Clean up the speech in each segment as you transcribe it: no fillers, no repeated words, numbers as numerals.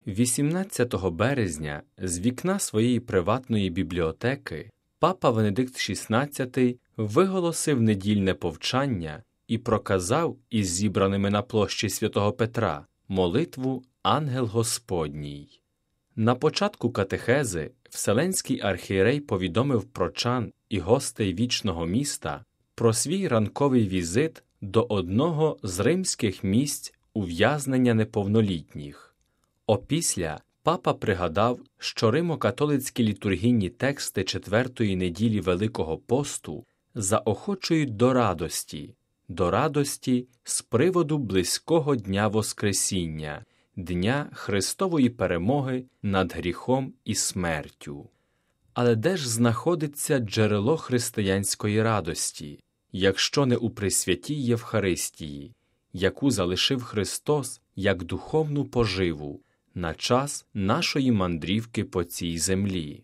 18 березня з вікна своєї приватної бібліотеки папа Венедикт XVI виголосив недільне повчання і проказав із зібраними на площі Святого Петра молитву «Ангел Господній». На початку катехези Вселенський архієрей повідомив прочан і гостей вічного міста про свій ранковий візит до одного з римських місць ув'язнення неповнолітніх. Опісля папа пригадав, що римо-католицькі літургійні тексти четвертої неділі Великого посту заохочують до радості з приводу близького Дня Воскресіння, Дня Христової перемоги над гріхом і смертю. Але де ж знаходиться джерело християнської радості, якщо не у Пресвятій Євхаристії, яку залишив Христос як духовну поживу на час нашої мандрівки по цій землі?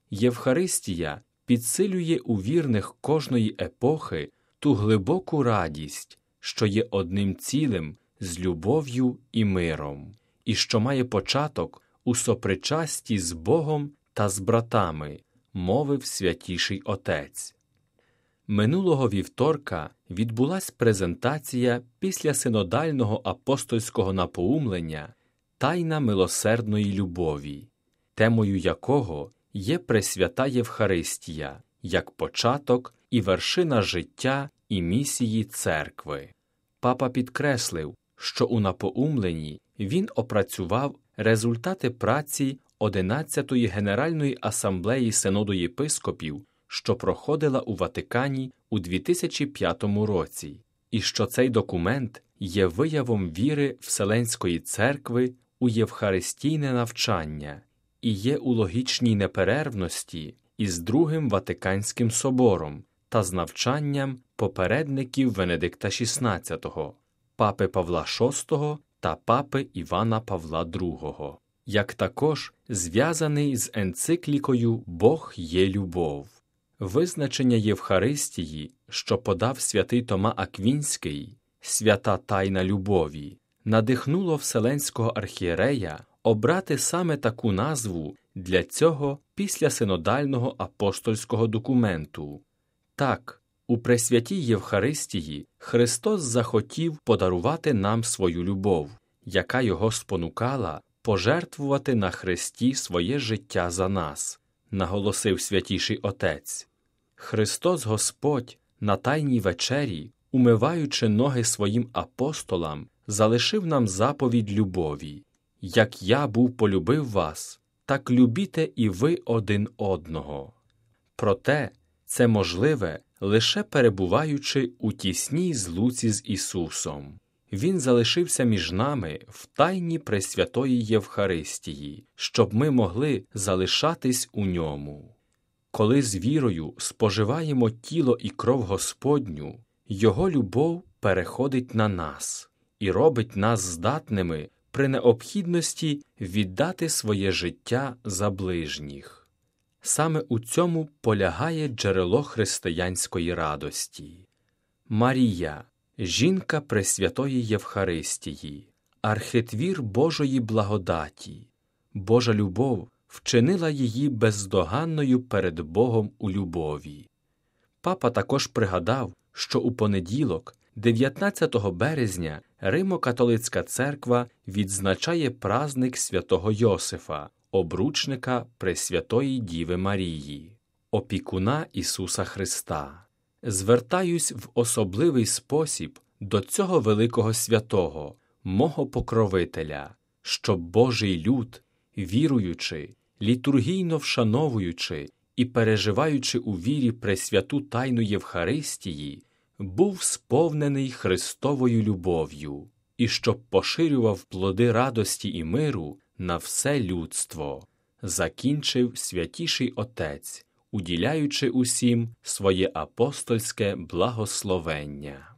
Євхаристія підсилює у вірних кожної епохи ту глибоку радість, що є одним цілим з любов'ю і миром, і що має початок у сопричасті з Богом та з братами, мовив Святіший Отець. Минулого вівторка відбулась презентація післясинодального апостольського напоумлення «Тайна милосердної любові», темою якого є Пресвята Євхаристія, як початок і вершина життя і місії Церкви. Папа підкреслив, що у напоумленні він опрацював результати праці 11-ї Генеральної асамблеї Синоду єпископів, що проходила у Ватикані у 2005 році, і що цей документ є виявом віри Вселенської Церкви у євхаристійне навчання і є у логічній неперервності із Другим Ватиканським собором та з навчанням попередників Венедикта XVI, папи Павла VI та папи Івана Павла II, як також зв'язаний з енциклікою «Бог є любов». Визначення Євхаристії, що подав святий Тома Аквінський, «Свята тайна любові», надихнуло Вселенського архієрея обрати саме таку назву для цього післясинодального апостольського документу. Так, у Пресвятій Євхаристії Христос захотів подарувати нам свою любов, яка його спонукала пожертвувати на хресті своє життя за нас, наголосив Святіший Отець. Христос Господь на Тайній вечері, умиваючи ноги своїм апостолам, залишив нам заповідь любові. «Як я був полюбив вас, так любіте і ви один одного». Проте це можливе лише перебуваючи у тісній злуці з Ісусом. Він залишився між нами в тайні Пресвятої Євхаристії, щоб ми могли залишатись у ньому. Коли з вірою споживаємо тіло і кров Господню, Його любов переходить на нас і робить нас здатними при необхідності віддати своє життя за ближніх. Саме у цьому полягає джерело християнської радості. Марія, жінка Пресвятої Євхаристії, архитвір Божої благодаті, Божа любов вчинила її бездоганною перед Богом у любові. Папа також пригадав, що у понеділок, 19 березня, Римо-католицька церква відзначає праздник святого Йосифа, обручника Пресвятої Діви Марії, опікуна Ісуса Христа. Звертаюсь в особливий спосіб до цього великого святого, мого покровителя, щоб Божий люд, віруючи, літургійно вшановуючи і переживаючи у вірі Пресвяту Тайну Євхаристії, був сповнений Христовою любов'ю, і щоб поширював плоди радості і миру на все людство, закінчив Святіший Отець, уділяючи усім своє апостольське благословення.